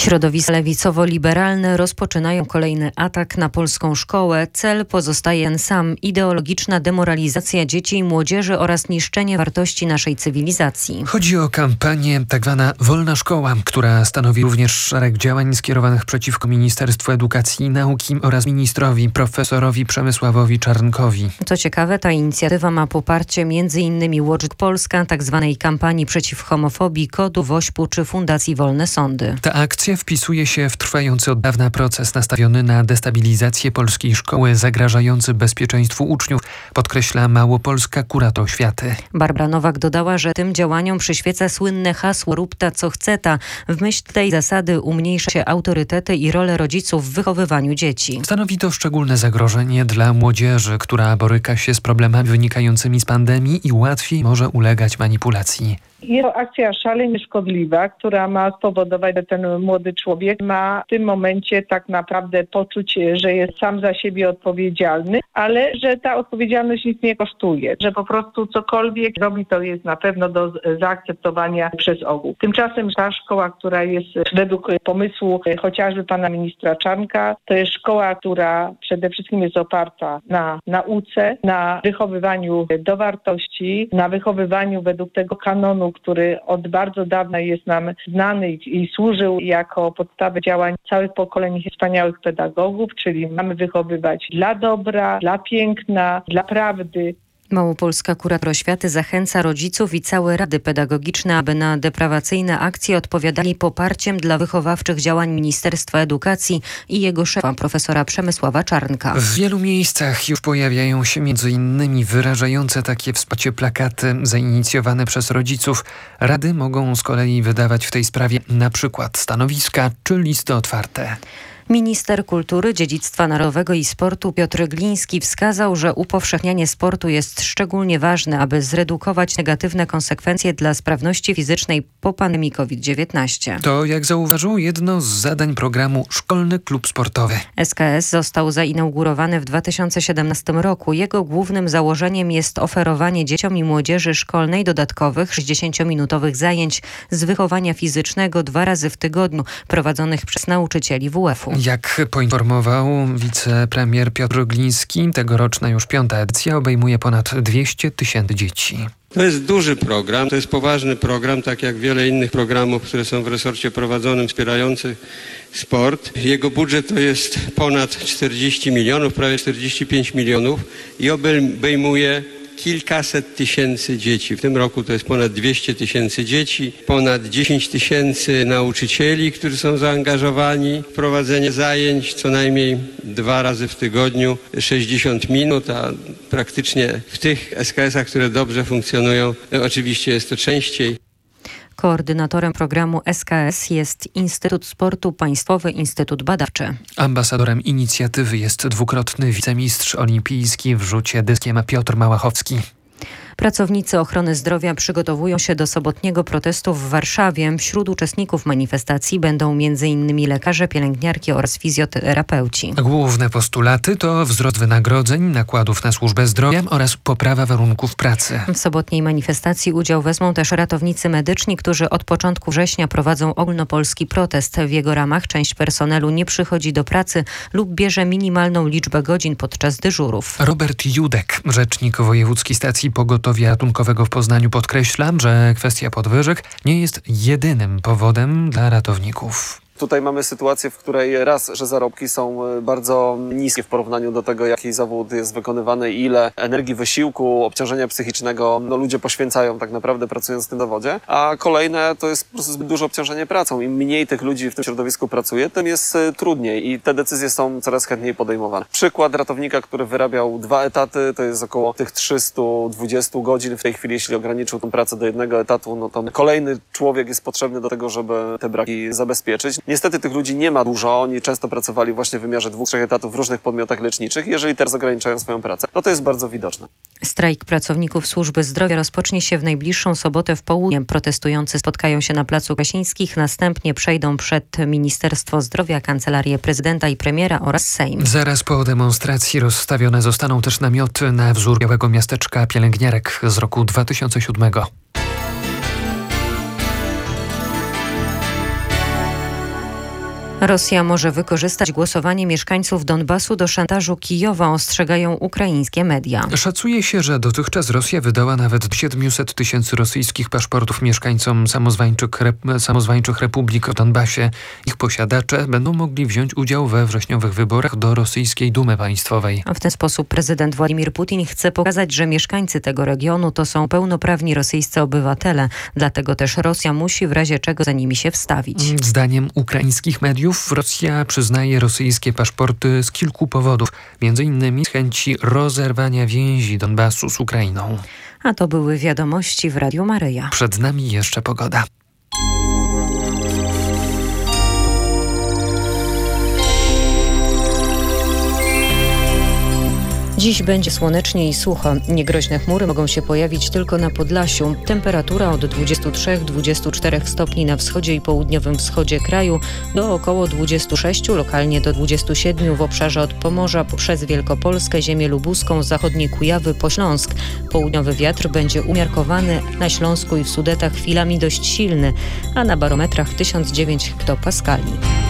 Środowiska lewicowo-liberalne rozpoczynają kolejny atak na polską szkołę. Cel pozostaje ten sam: ideologiczna demoralizacja dzieci i młodzieży oraz niszczenie wartości naszej cywilizacji. Chodzi o kampanię tzw. Wolna Szkoła, która stanowi również szereg działań skierowanych przeciwko Ministerstwu Edukacji i Nauki oraz ministrowi profesorowi Przemysławowi Czarnkowi. Co ciekawe, ta inicjatywa ma poparcie m.in. Watch Polska, tzw. kampanii przeciw homofobii, KOD-u, WOŚP-u czy Fundacji Wolne Sądy. Ta akcja wpisuje się w trwający od dawna proces nastawiony na destabilizację polskiej szkoły, zagrażający bezpieczeństwu uczniów, podkreśla Małopolska Kurator Oświaty. Barbara Nowak dodała, że tym działaniom przyświeca słynne hasło "rób ta, co chce ta". W myśl tej zasady umniejsza się autorytety i rolę rodziców w wychowywaniu dzieci. Stanowi to szczególne zagrożenie dla młodzieży, która boryka się z problemami wynikającymi z pandemii i łatwiej może ulegać manipulacji. Jest to akcja szalenie szkodliwa, która ma spowodować, że ten młody człowiek ma w tym momencie tak naprawdę poczuć, że jest sam za siebie odpowiedzialny, ale że ta odpowiedzialność nic nie kosztuje, że po prostu cokolwiek robi, to jest na pewno do zaakceptowania przez ogół. Tymczasem ta szkoła, która jest według pomysłu chociażby pana ministra Czarnka, to jest szkoła, która przede wszystkim jest oparta na nauce, na wychowywaniu do wartości, na wychowywaniu według tego kanonu, który od bardzo dawna jest nam znany i służył jako podstawę działań całych pokoleń wspaniałych pedagogów, czyli mamy wychowywać dla dobra, dla piękna, dla prawdy. Małopolska Kurator Oświaty zachęca rodziców i całe rady pedagogiczne, aby na deprawacyjne akcje odpowiadali poparciem dla wychowawczych działań Ministerstwa Edukacji i jego szefa, profesora Przemysława Czarnka. W wielu miejscach już pojawiają się m.in. wyrażające takie wsparcie plakaty zainicjowane przez rodziców. Rady mogą z kolei wydawać w tej sprawie na przykład stanowiska czy listy otwarte. Minister Kultury, Dziedzictwa Narodowego i Sportu Piotr Gliński wskazał, że upowszechnianie sportu jest szczególnie ważne, aby zredukować negatywne konsekwencje dla sprawności fizycznej po pandemii COVID-19. To, jak zauważył, jedno z zadań programu Szkolny Klub Sportowy. SKS został zainaugurowany w 2017 roku. Jego głównym założeniem jest oferowanie dzieciom i młodzieży szkolnej dodatkowych 60-minutowych zajęć z wychowania fizycznego 2 razy w tygodniu, prowadzonych przez nauczycieli WF-u. Jak poinformował wicepremier Piotr Gliński, tegoroczna już 5. edycja obejmuje ponad 200 000 dzieci. To jest duży program, to jest poważny program, tak jak wiele innych programów, które są w resorcie prowadzonym, wspierających sport. Jego budżet to jest ponad 40 milionów, prawie 45 milionów i obejmuje kilkaset tysięcy dzieci. W tym roku to jest ponad 200 000 dzieci, ponad 10 000 nauczycieli, którzy są zaangażowani w prowadzenie zajęć co najmniej 2 razy w tygodniu, 60 minut, a praktycznie w tych SKS-ach, które dobrze funkcjonują, oczywiście jest to częściej. Koordynatorem programu SKS jest Instytut Sportu, Państwowy Instytut Badawczy. Ambasadorem inicjatywy jest dwukrotny wicemistrz olimpijski w rzucie dyskiem Piotr Małachowski. Pracownicy ochrony zdrowia przygotowują się do sobotniego protestu w Warszawie. Wśród uczestników manifestacji będą m.in. lekarze, pielęgniarki oraz fizjoterapeuci. Główne postulaty to wzrost wynagrodzeń, nakładów na służbę zdrowia oraz poprawa warunków pracy. W sobotniej manifestacji udział wezmą też ratownicy medyczni, którzy od początku września prowadzą ogólnopolski protest. W jego ramach część personelu nie przychodzi do pracy lub bierze minimalną liczbę godzin podczas dyżurów. Robert Judek, rzecznik Wojewódzkiej Stacji Pogotowia Ratunkowego w Poznaniu, podkreśla, że kwestia podwyżek nie jest jedynym powodem dla ratowników. Tutaj mamy sytuację, w której raz, że zarobki są bardzo niskie w porównaniu do tego, jaki zawód jest wykonywany, ile energii, wysiłku, obciążenia psychicznego ludzie poświęcają tak naprawdę pracując w tym zawodzie, a kolejne to jest po prostu zbyt duże obciążenie pracą. Im mniej tych ludzi w tym środowisku pracuje, tym jest trudniej i te decyzje są coraz chętniej podejmowane. Przykład ratownika, który wyrabiał 2 etaty, to jest około tych 320 godzin. W tej chwili, jeśli ograniczył tę pracę do 1 etatu, no to kolejny człowiek jest potrzebny do tego, żeby te braki zabezpieczyć. Niestety tych ludzi nie ma dużo, oni często pracowali właśnie w wymiarze 2-3 etatów w różnych podmiotach leczniczych. Jeżeli teraz ograniczają swoją pracę, no to jest bardzo widoczne. Strajk pracowników służby zdrowia rozpocznie się w najbliższą sobotę w południe. Protestujący spotkają się na Placu Krasińskich, następnie przejdą przed Ministerstwo Zdrowia, Kancelarię Prezydenta i Premiera oraz Sejm. Zaraz po demonstracji rozstawione zostaną też namioty na wzór białego miasteczka pielęgniarek z roku 2007. Rosja może wykorzystać głosowanie mieszkańców Donbasu do szantażu Kijowa, ostrzegają ukraińskie media. Szacuje się, że dotychczas Rosja wydała nawet 700 000 rosyjskich paszportów mieszkańcom samozwańczych republik w Donbasie. Ich posiadacze będą mogli wziąć udział we wrześniowych wyborach do rosyjskiej Dumy Państwowej. A w ten sposób prezydent Władimir Putin chce pokazać, że mieszkańcy tego regionu to są pełnoprawni rosyjscy obywatele. Dlatego też Rosja musi w razie czego za nimi się wstawić. Zdaniem ukraińskich mediów Rosja przyznaje rosyjskie paszporty z kilku powodów, m.in. z chęci rozerwania więzi Donbasu z Ukrainą. A to były wiadomości w Radiu Maryja. Przed nami jeszcze pogoda. Dziś będzie słonecznie i sucho. Niegroźne chmury mogą się pojawić tylko na Podlasiu. Temperatura od 23-24 stopni na wschodzie i południowym wschodzie kraju do około 26, lokalnie do 27 w obszarze od Pomorza poprzez Wielkopolskę, ziemię lubuską, zachodnie Kujawy po Śląsk. Południowy wiatr będzie umiarkowany, na Śląsku i w Sudetach chwilami dość silny, a na barometrach 1009 hektopaskali.